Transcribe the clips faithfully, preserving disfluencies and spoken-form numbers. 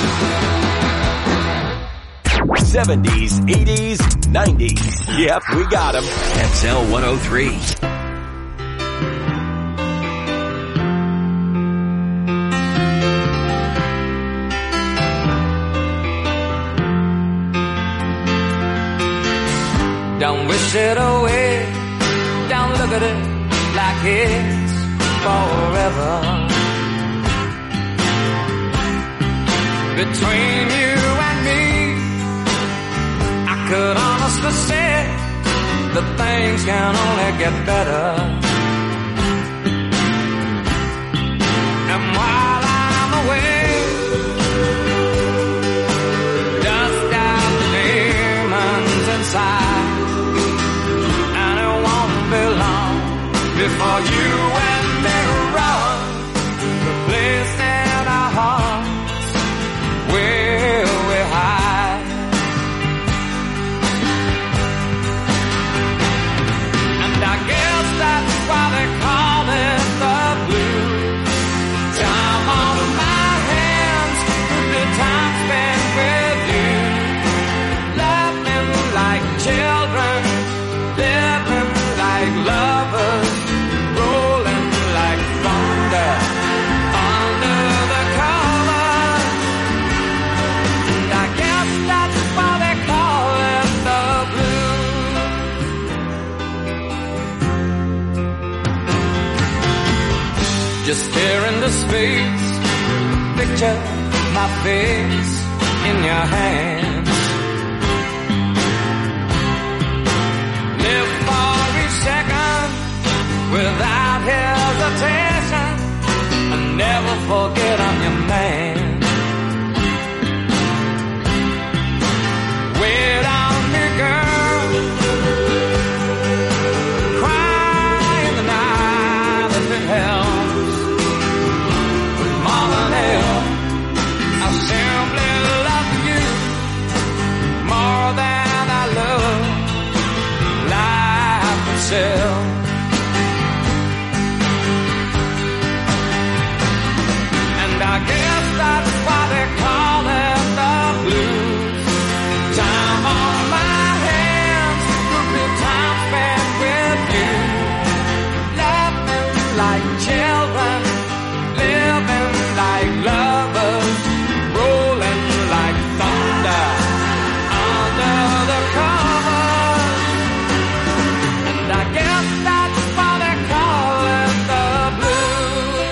seventies, eighties, nineties. Yep, we got them. X L one oh three. Don't wish it away. Don't look at it like it's forever. Between you and me, I could honestly say that things can only get better. And while I'm away, dust out the demons inside. And it won't be long before you and me run the place in our hearts where we hide. And I guess that's why they call it the blues. Time on my hands, the time spent with you, loving like children, living like lovers, rolling like thunder under the covers. And I guess that's why they call it the blues. Just stare into space, picture my face in your hands. Live for each second without hesitation, and never forget I'm your man. Wait on me, girl. Cry in the night if it helps. More than hell, I simply love you more than I love life itself. And I guess that's why they call it the blues. Time on my hands could be time spent with you, laughing like children, living like lovers, rolling like thunder under the covers. And I guess that's why they call it the blues.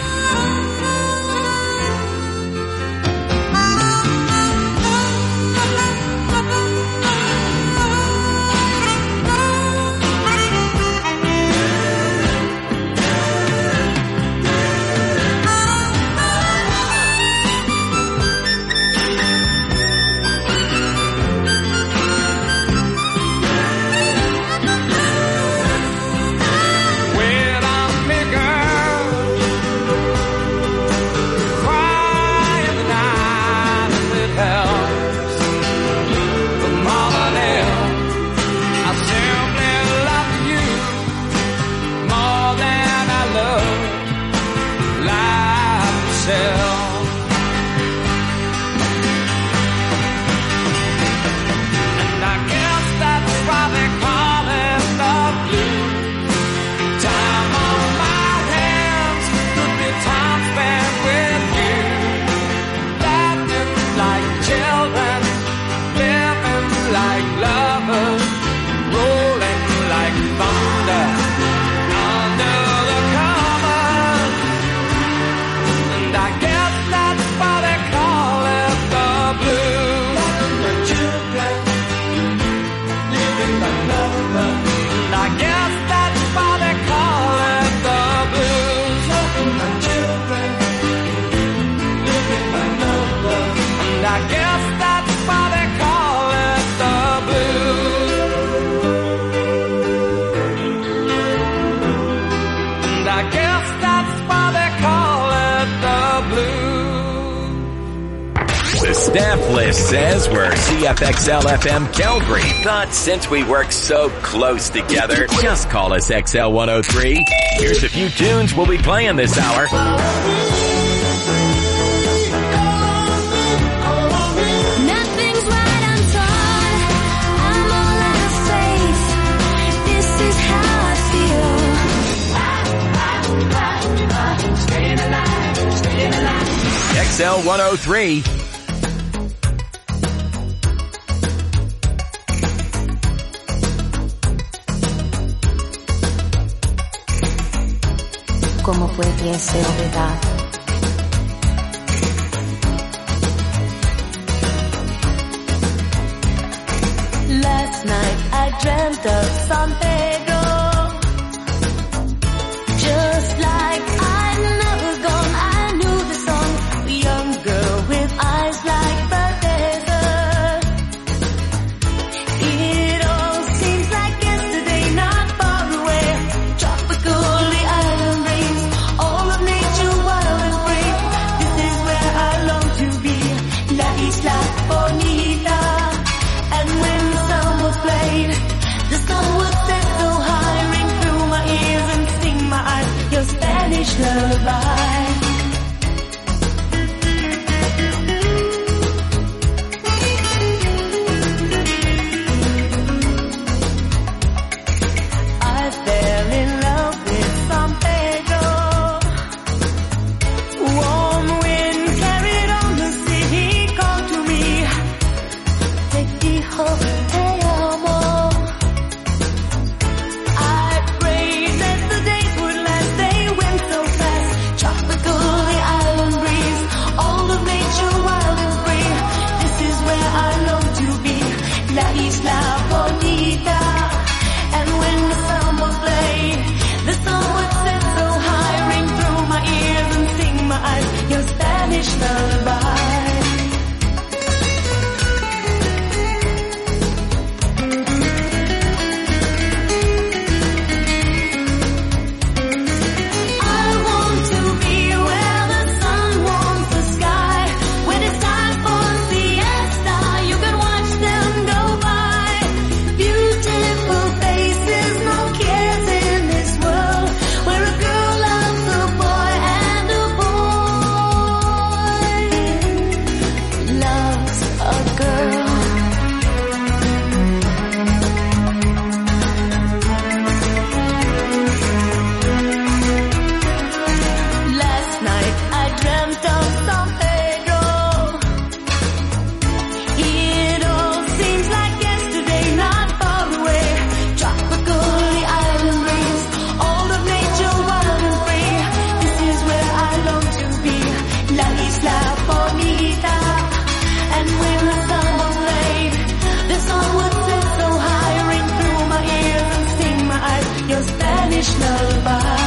Wait on me, girl. Cry in the night if it helps. But more than hell, I simply love you more than I love life itself. And I guess that's why they call it the blues. Time on my hands could be time spent with you, laughing like children, living like lovers, rolling like thunder under the covers. And I guess that's why they call it the blues. Like children, living like lovers. And I guess that's why they call it the blues. Like children, living like lovers. And I guess that's why they call it the blues. And I guess that's why they call it the blues. The staff list says we're C F X L F M Calgary, but since we work so close together, just call us X L one oh three. Here's a few tunes we'll be playing this hour. X L one oh three. ¿Cómo pudiese olvidar? Last night I dreamt of San Pedro, just like I'd never gone. I knew the song, a young girl with eyes like the desert. It all seems like yesterday, not far away. Tropical, the island breeze, all of nature wild and free. This is where I long to be, La Isla Bonita. And when the sun was played, the sun would set so high, ring through my ears and sting my eyes, your Spanish lullaby. I fell in love with San Pedro. Warm wind carried on the sea, he called to me, te dijo te amo. I prayed that the days would last, they went so fast. Tropical, the island breeze, all of nature wild and free. This is where I long to be, La Isla Bonita. And when the samba played, the sun would set so high, ring through my ears and sting my eyes, your Spanish lullaby. I want to be where the sun warms the sky. When it's time for siesta, you can watch them go by. Beautiful faces, no cares in this world, where a girl loves a boy and a boy loves a girl. Last night I dreamt of San Pedro. It all seems like yesterday, not far away. Tropical, the island breeze, all of nature wild and free. This is where I long to be, La Isla Bonita. And when the sun was played, the sun would set so high, ring through my ears and sting my eyes, your Spanish lullaby.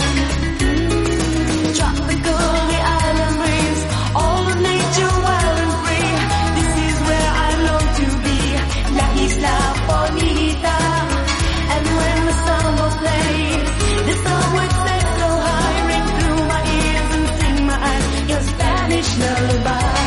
Tropical, the island breeze, all of nature wild and free. This is where I long to be, La Isla Bonita. And when the sun was played, the sun would set so high, ring through my ears and sting my eyes, your Spanish lullaby.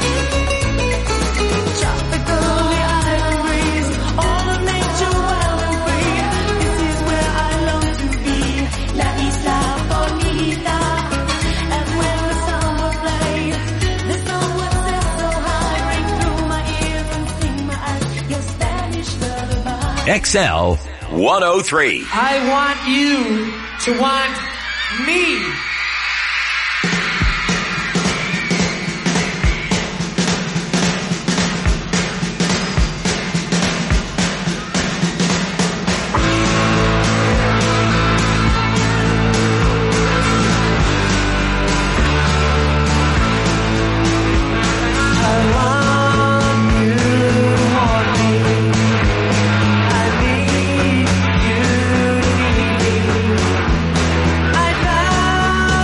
Tropical, the island breeze, all of nature wild and free. This is where I long to be, La Isla Bonita. And when the sun was played, the sun would set so high, ring through my ears and sting my eyes, your Spanish lullaby. X L one oh three. I want you to want me. I want you to want me. I need you to need me. I love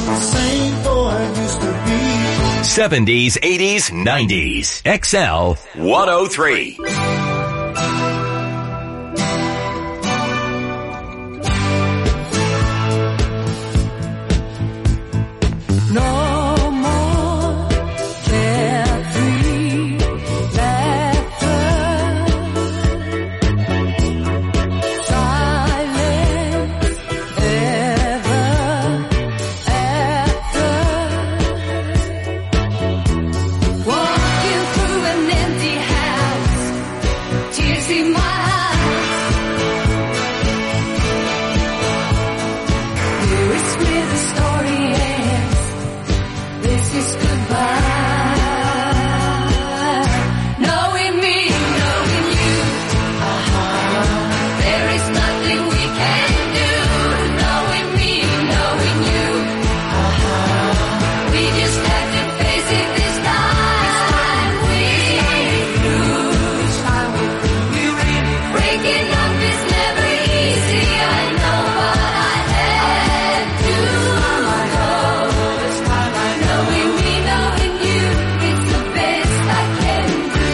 same boy used to be. seventies, eighties, nineties. X L one oh three. No more carefree laughter, silence ever after. Walking through an empty house, tears in my eyes. Here is where the story ends. This is goodbye. Knowing me, knowing you. Uh-huh. There is nothing we can do. Knowing me, knowing you. Uh-huh. We just have to face it this time. We lose. We really breaking up is never easy. I know what I had to go. Knowing me, knowing you, it's the best I can do.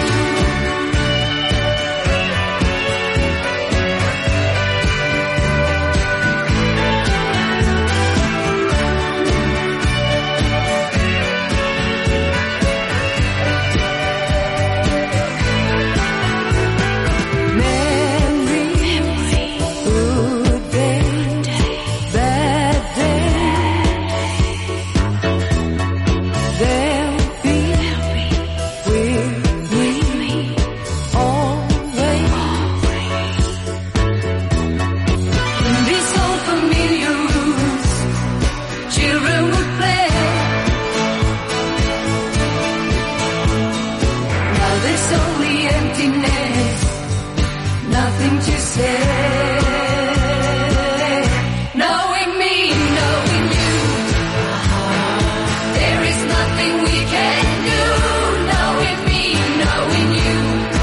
Memory, good day, bad day. They'll be with me always. In these old familiar rooms, children would play. Now there's only emptiness, nothing to say. Knowing me, knowing you. There is nothing we can do. Knowing me, knowing you.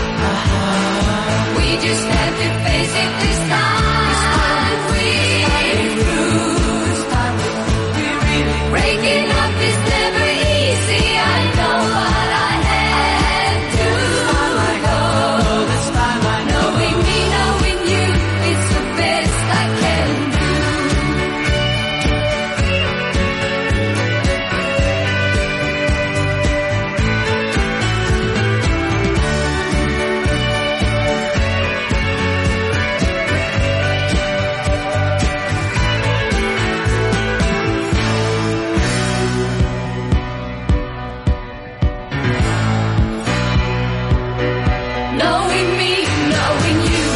We just have to face it this time. We lose. Breaking up is never easy. I know what I had to go. Knowing me, knowing you, it's the best I can do. Knowing me, knowing you.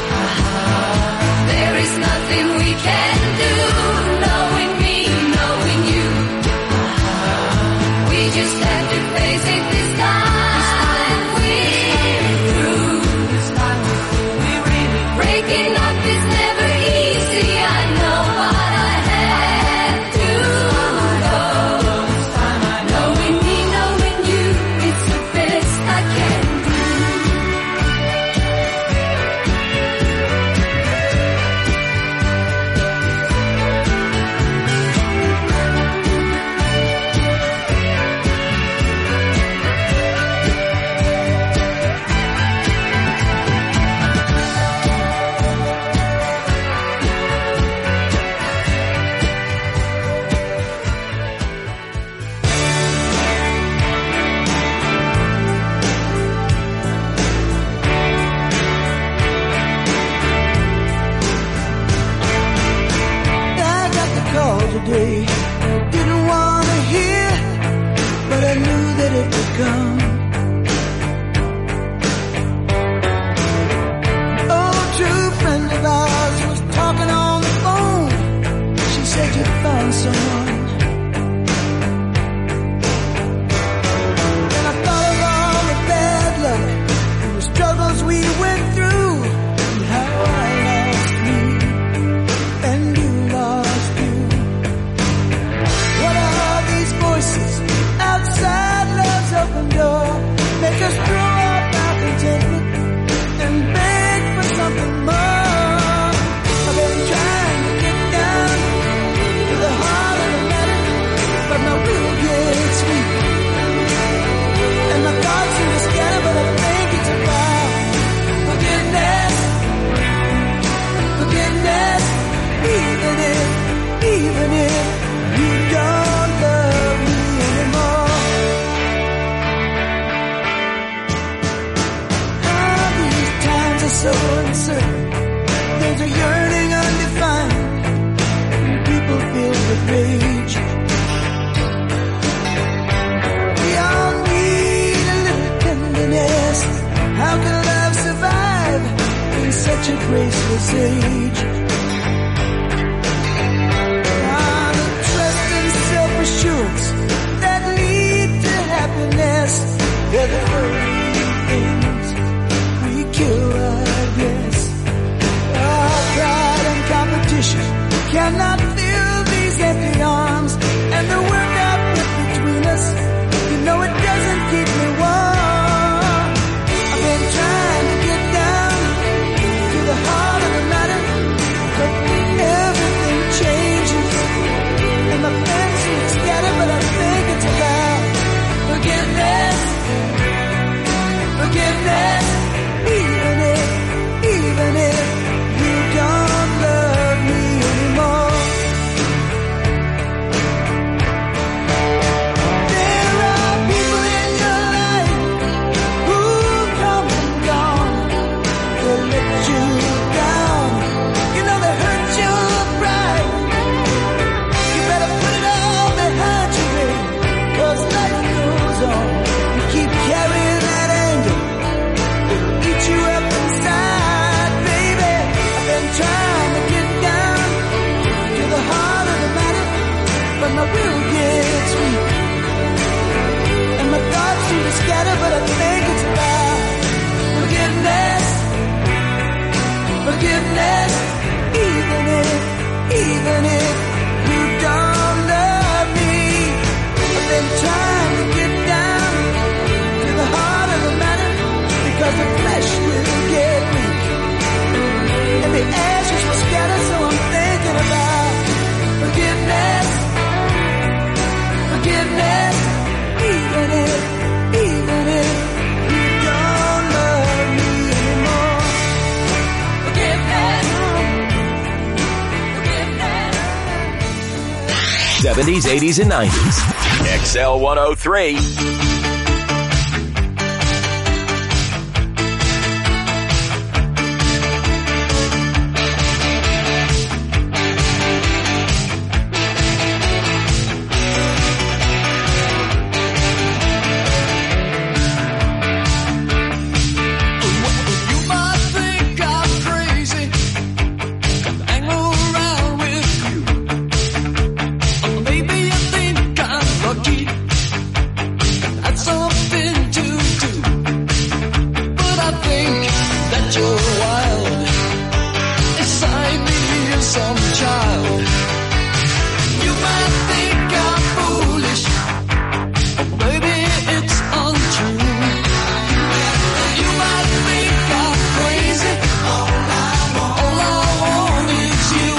There is nothing we can do. Knowing me, knowing you. We just have to face it this time. We lose. Breaking up is never easy. I know what I had to go. Knowing me, knowing you, it's the best I can do. I got the call today. Didn't want to hear, but I knew that it would come. Oh, true friend of ours was talking on the phone. She said you found someone. And I thought of all the bad luck and the struggles we went through, and how I lost me and you lost you. this age. Ah, the trust and self-assurance that lead to happiness, they're the very things we kill, I guess. Ah, pride and competition cannot fill these empty arms, and the work I put between us, you know it doesn't keep me warm. I've been trying to get down to the heart of the matter, but everything changes, and my plans seem to scatter, but I think it's about forgiveness, forgiveness, even if, even if you don't love me anymore. There are people in your life who come and gone. They let you down. You know they hurt your pride. You better put it all behind you, baby, 'cause life goes on. You keep carrying that anger, it'll eat you up inside, baby. I've been trying to get down to the heart of the matter, but my will gets weak, and my thoughts seem to scatter, but I think it's about forgiveness, forgiveness, even if, even if you don't love me. I've been trying to get down to the heart of the matter, because the flesh will get weak, and the ashes will scatter, so I'm thinking about forgiveness, forgiveness, even if, even if you don't love me anymore. Forgiveness, forgiveness. seventies, eighties, and nineties. X L one oh three. You might think I'm crazy, hang around with you. Maybe you think I'm lucky, that's something to do. But I think that you're wild, inside me is some child. You might think I'm foolish, or maybe it's untrue. You might think I'm crazy, all I want, all I want is you.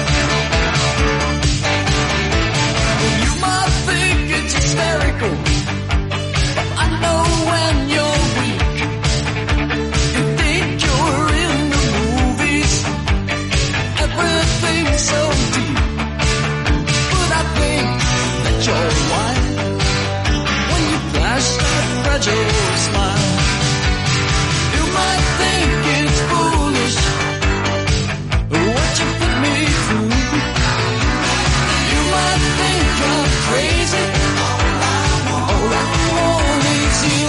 You might think it's hysterical, but I know when you're weak. You think you're in the movies, everything's so deep. But I think that you're wild when you flash that fragile smile. You might think it's foolish what you put me through. You might think I'm crazy, all I want, all I want is you.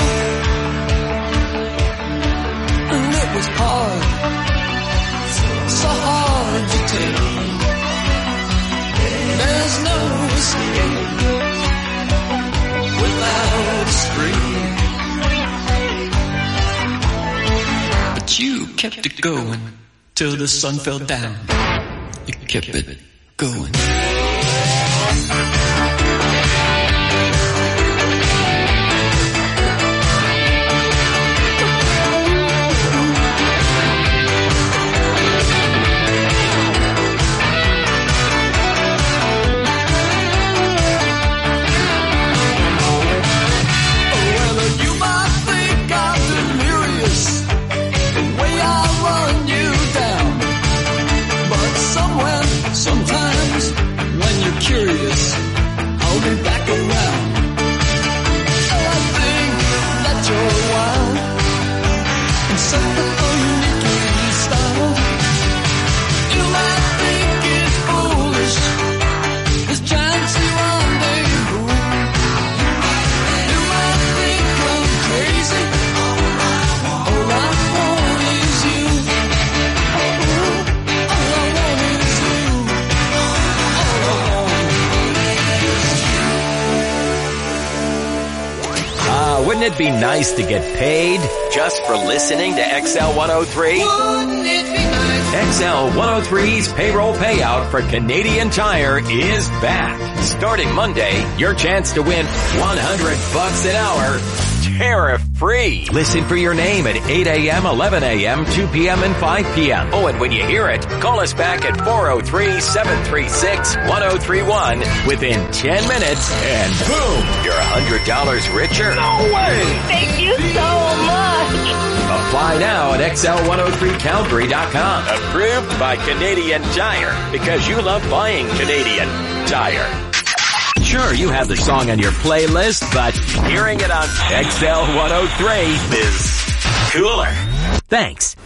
And it was hard, so hard to take. There's no escape without a scream. But you kept it going till the sun fell down. You kept it going. Well, you might think I'm delirious, the way I run you down. But somewhere, sometimes, Wouldn't it be nice to get paid just for listening to X L one oh three? Wouldn't it be nice? X L one oh three's payroll payout for Canadian Tire is back. Starting Monday, your chance to win one hundred bucks an hour, tariff-free. Listen for your name at eight a.m., eleven a.m., two p.m., and five p.m. Oh, and when you hear it, call us back at four oh three, seven three six, one oh three one within ten minutes, and boom, you're one hundred dollars richer. No way! Thank you so much. Apply now at X L one oh three Calgary dot com. Approved by Canadian Tire, because you love buying Canadian Tire. Sure, you have the song on your playlist, but hearing it on X L one oh three is cooler. Thanks.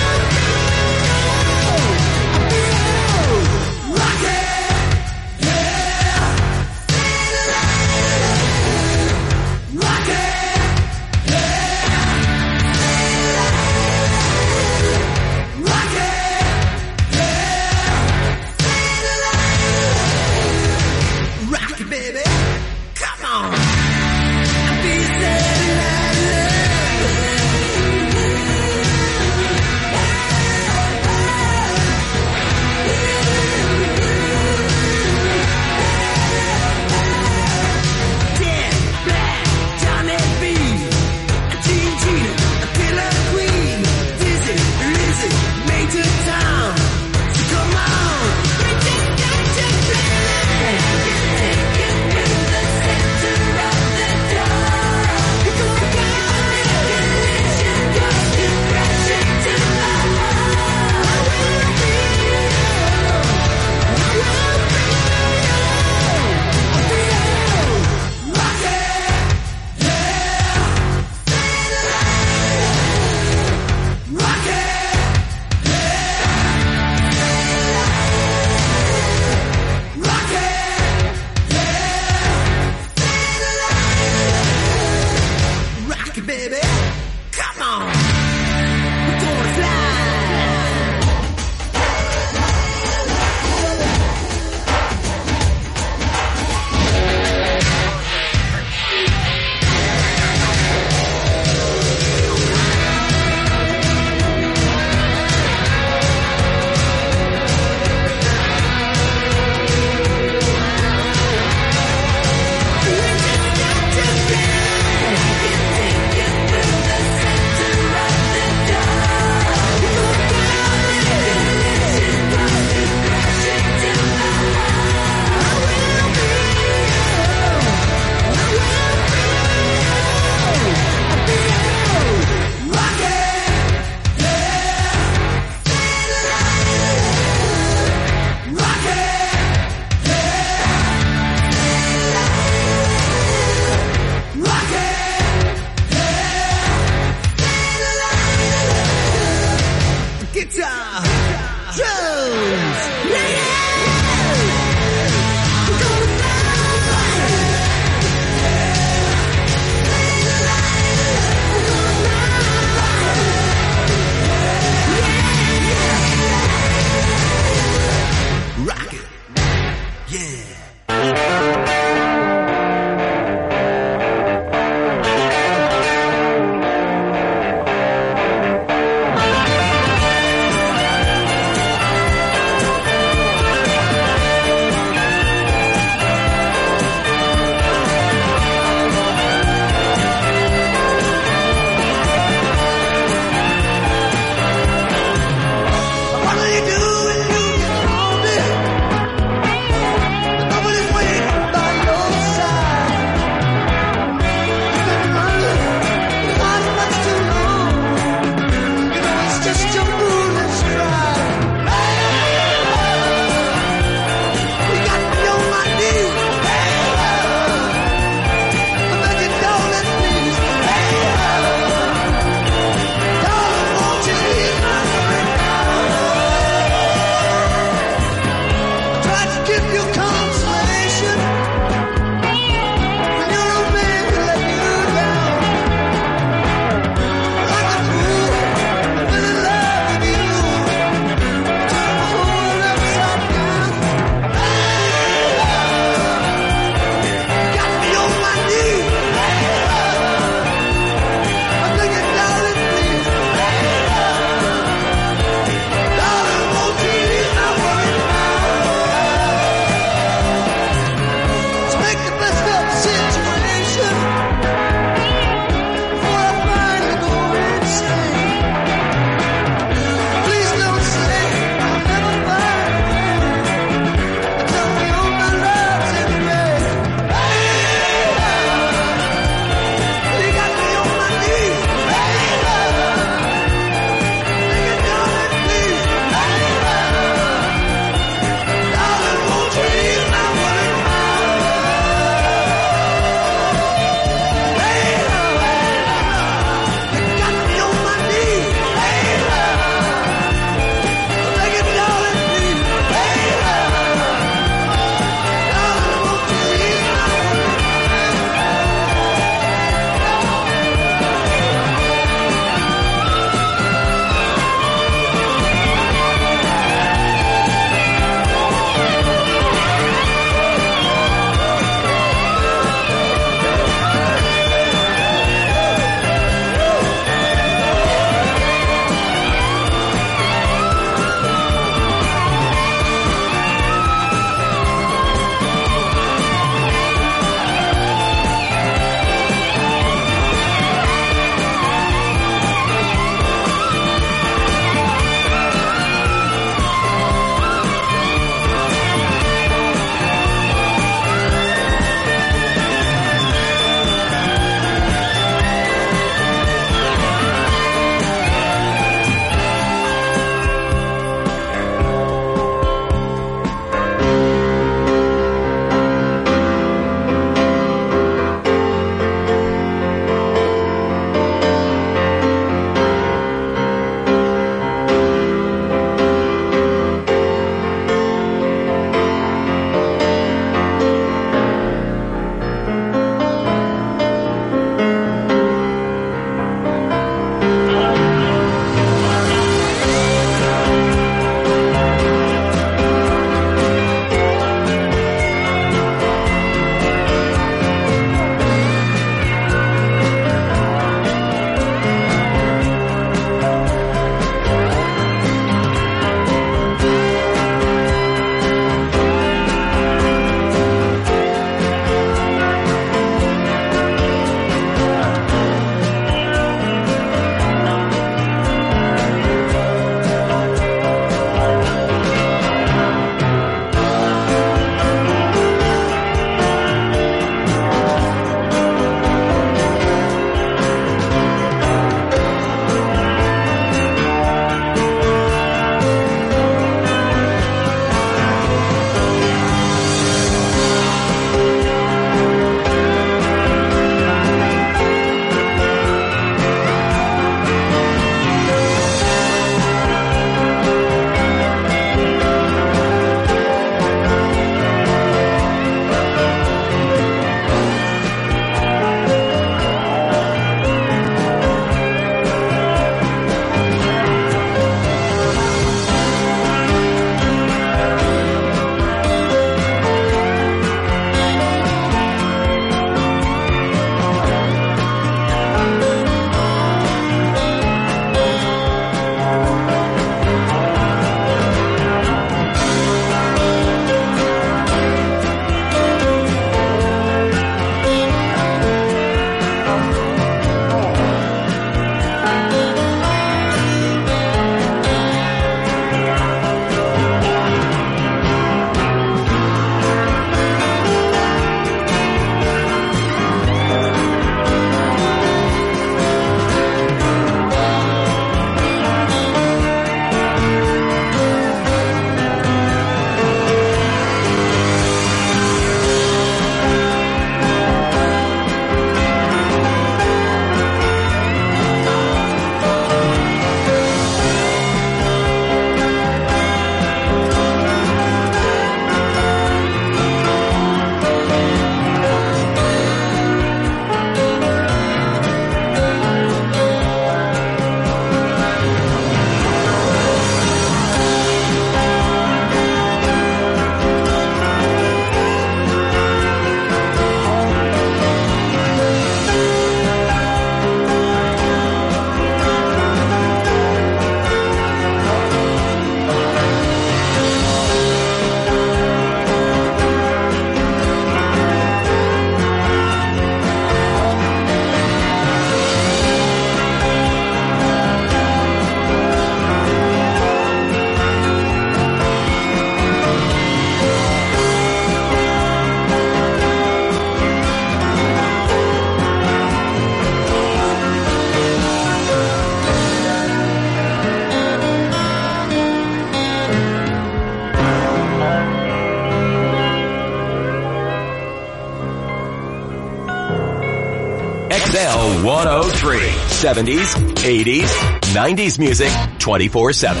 K L one oh three. seventies, eighties, nineties music twenty-four seven.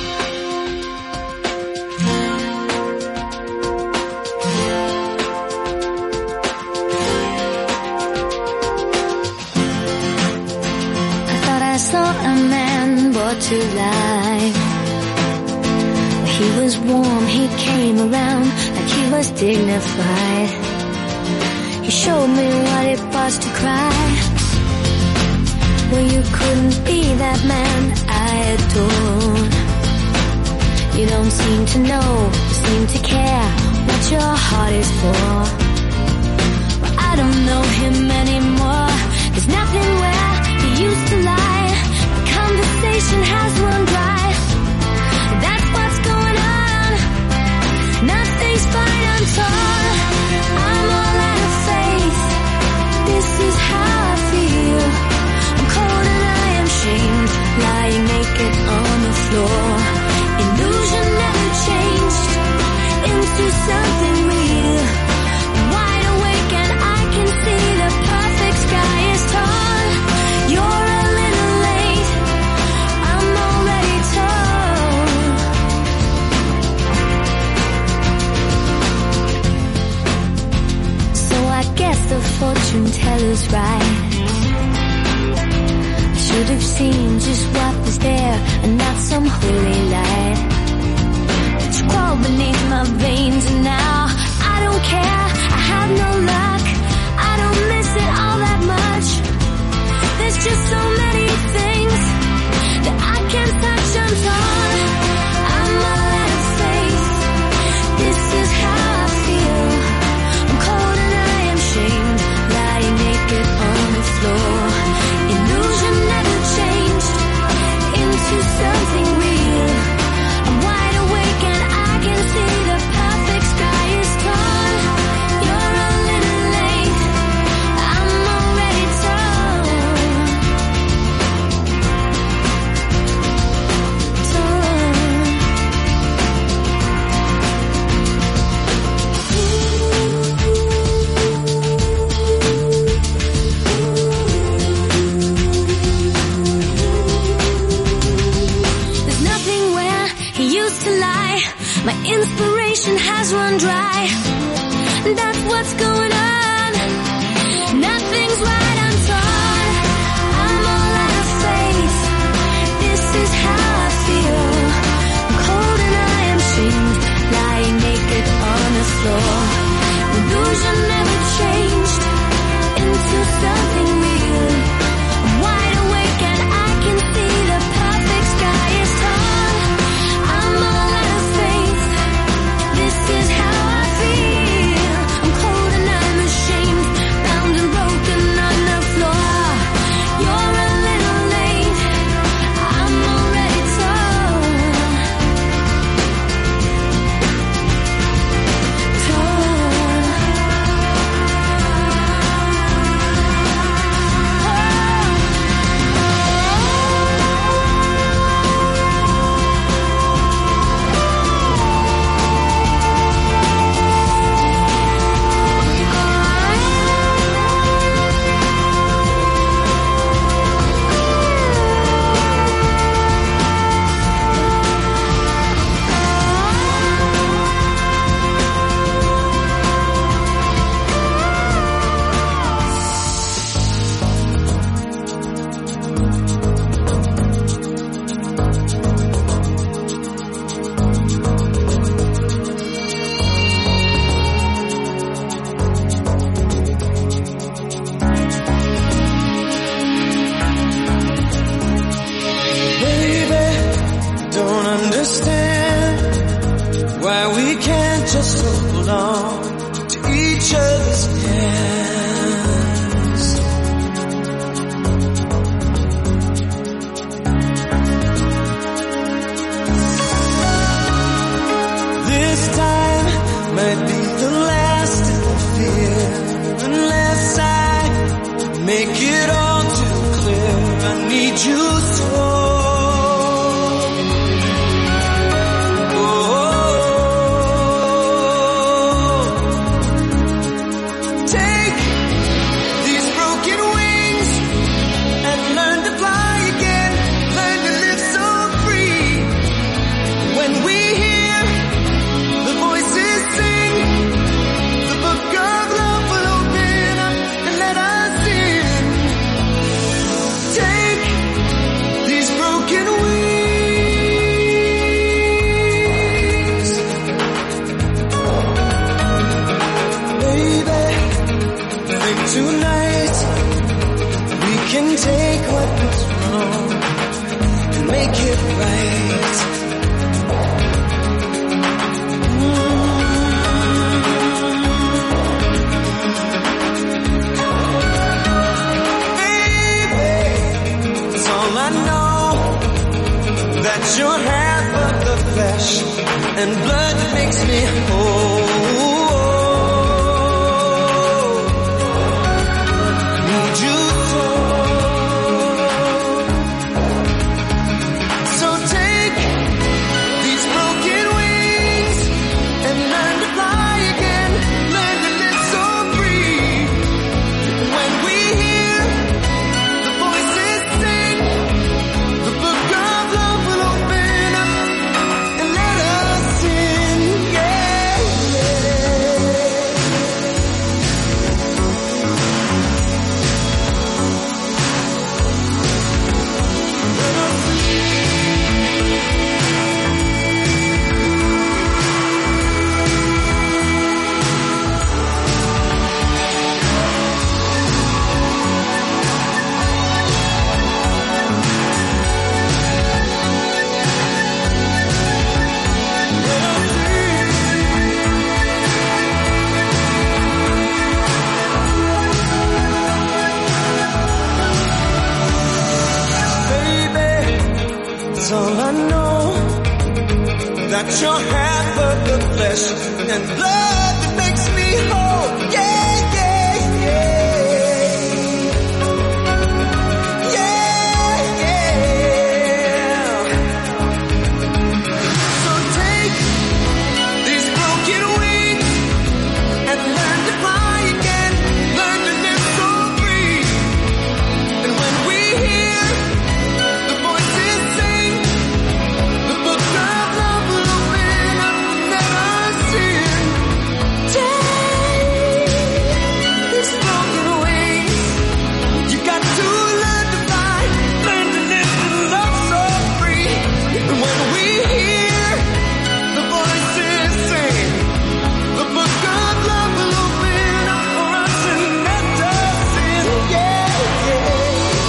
I saw a man brought to life. He was warm, he came around like he was dignified. He showed me what it was to cry. Well, you couldn't be that man I adore. You don't seem to know, seem to care what your heart is for. Well, I don't know him anymore. There's nothing where he used to lie. Conversation has run dry. That's what's going on. Nothing's fine, I'm torn. I'm all out of faith. This is how I feel. I'm cold and I am shamed, lying naked on the floor. Illusion never changed into something real. I'm wide awake and I can see the perfect sky is torn. You're a little late. I'm already torn. So I guess the fortune teller's right. I should have seen just what was there and not some holy light. It's crawled beneath my veins and now I don't care. I have no luck. I don't miss it all that much. There's just so many things that I can't touch. I'm torn. I'm all out of faith. This is how I feel. I'm cold and I am shamed, lying naked on the floor. Illusion never changed into something real. I'm wide awake and I can see the perfect sky is torn. You're a little late. I'm already torn. There's nothing where he used to lie. My inspiration has run dry. That's what's going on. Nothing's right, I'm torn. I'm all out of faith. This is how I feel. I'm cold and I am shamed, lying naked on the floor. Illusion never changed into something real. I'm wide awake and I can see the perfect sky is torn. I'm all out of faith. This is how I feel. I'm cold and I'm I know that you're half of the flesh and blood that makes me whole. Need you so. So take these broken wings and learn to fly again. Learn to live so free. When we hear the voices sing, the book of love will open up and let us in. Yeah, yeah. That's all I know, that you're half of the flesh and blood that makes me whole. Yeah, yeah, yeah. Yeah, yeah. So take these broken wings and learn to fly again. Learn to live so free. And when we hear the voices sing, the book of love will open up and let us in. Take these broken wings. You got to learn to fly, learn to live and love so free. And when we hear the voices sing, the book of love will open up for us and let us in. Yeah, yeah.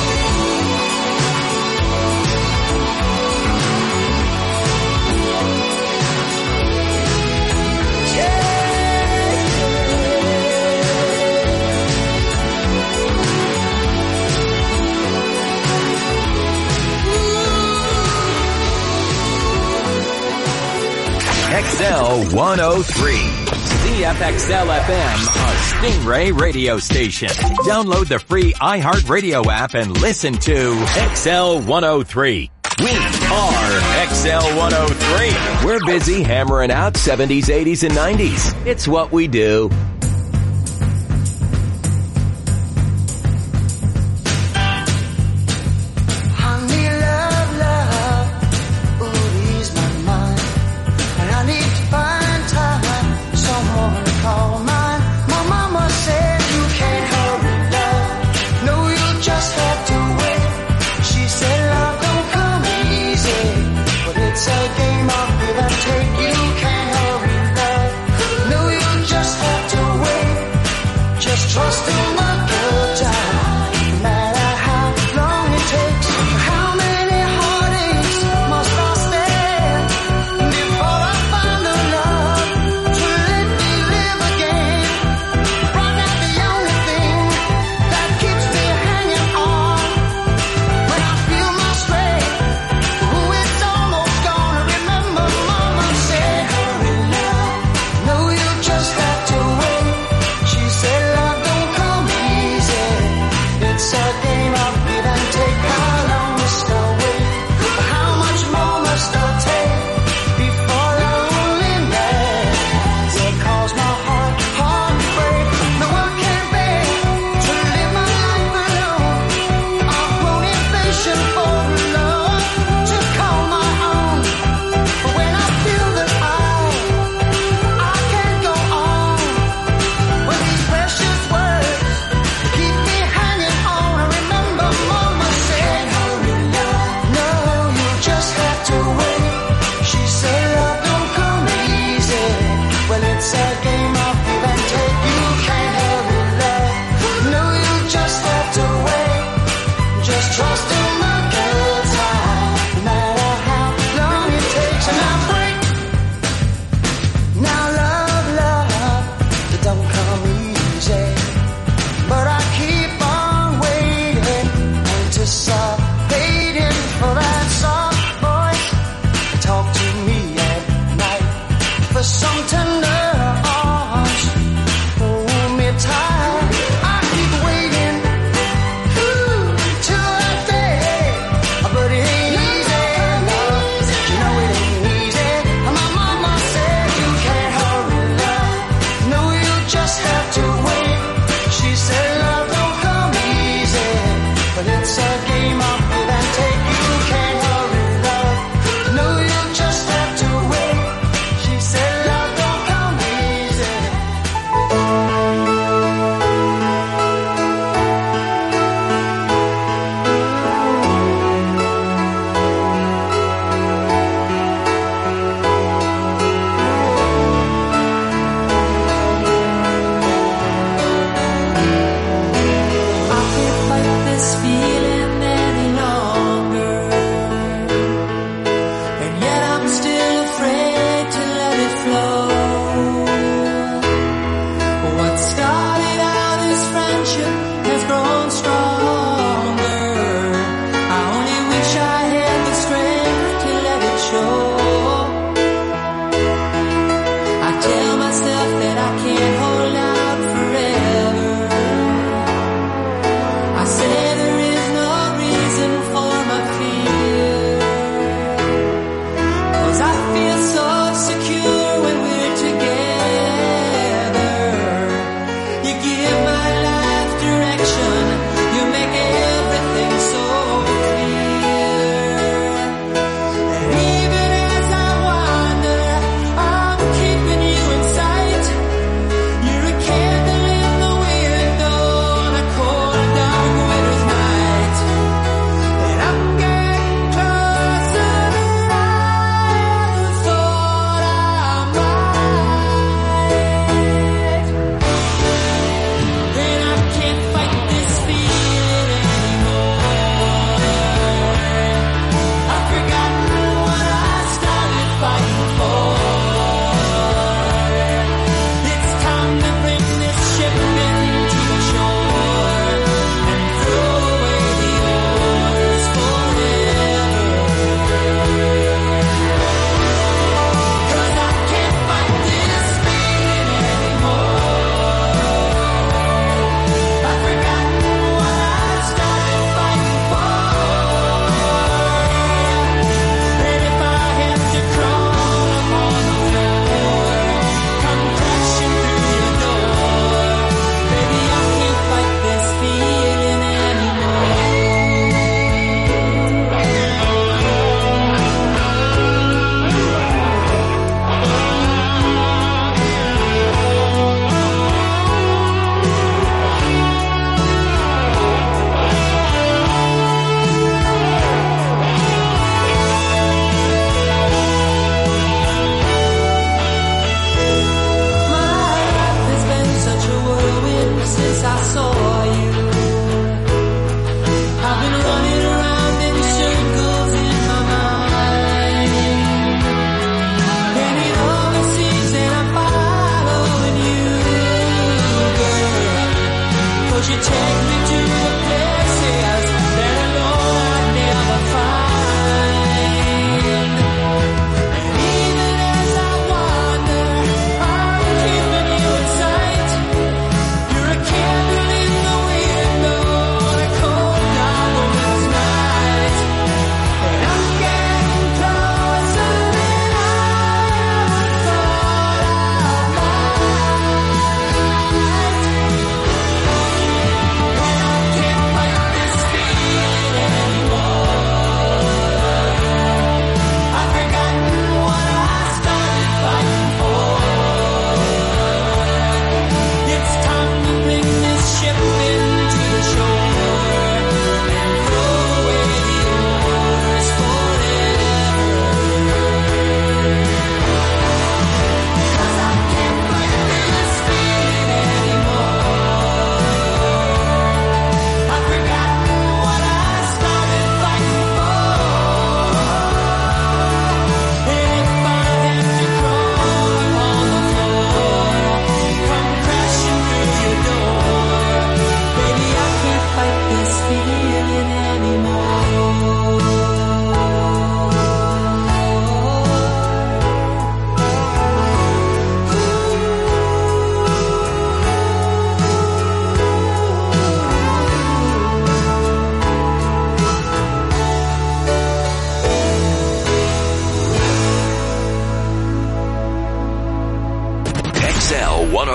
X L one oh three. C F X L F M, a Stingray radio station. Download the free iHeartRadio app and listen to X L one oh three. We are X L one oh three. We're busy hammering out seventies, eighties, and nineties. It's what we do. Honey, love, love, oh, ease my mind. And I need to find time, someone to call mine. My mama said you can't hurry, love. No, you'll just have to wait. She said love don't come easy, but it's a game of give and take. You can't hurry, love. No, you'll just have to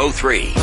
oh three.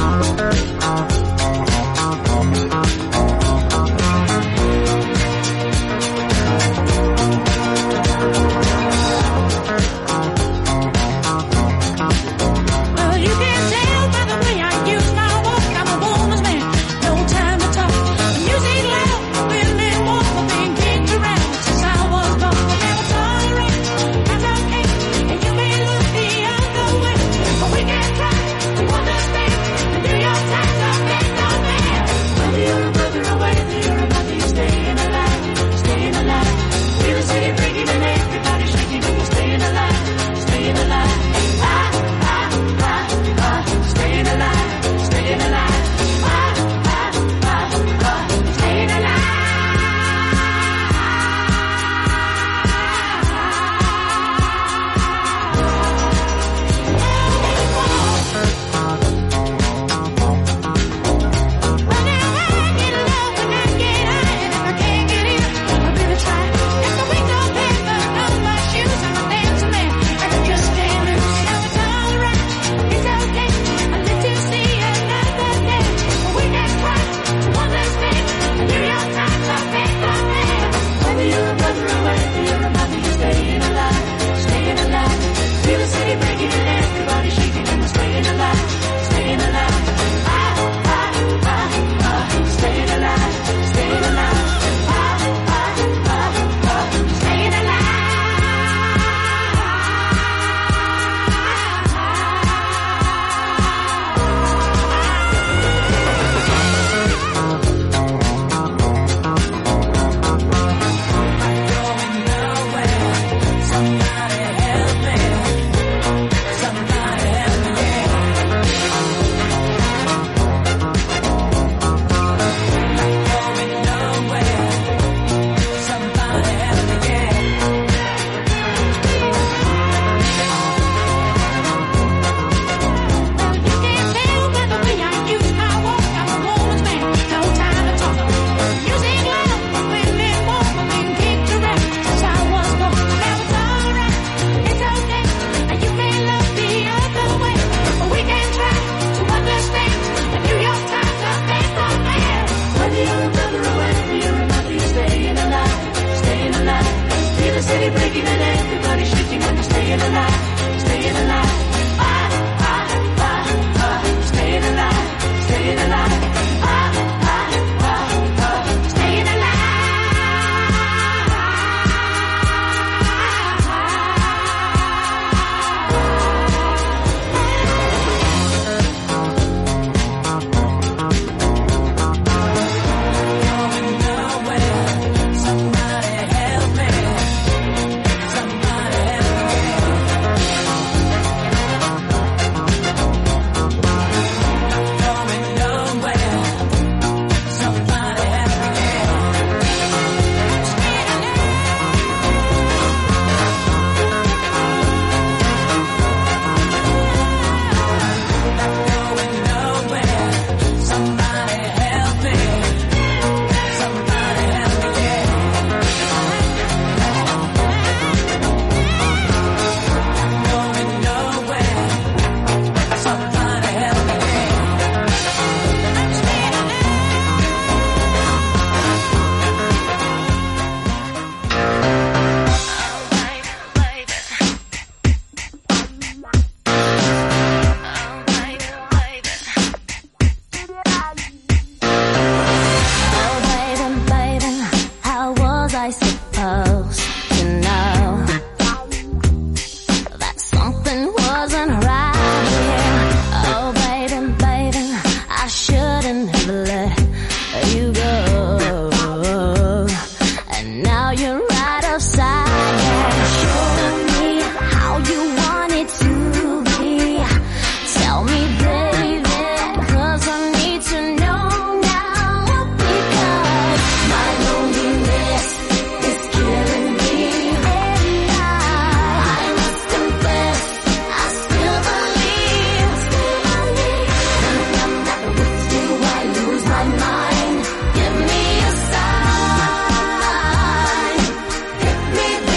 Something wasn't right.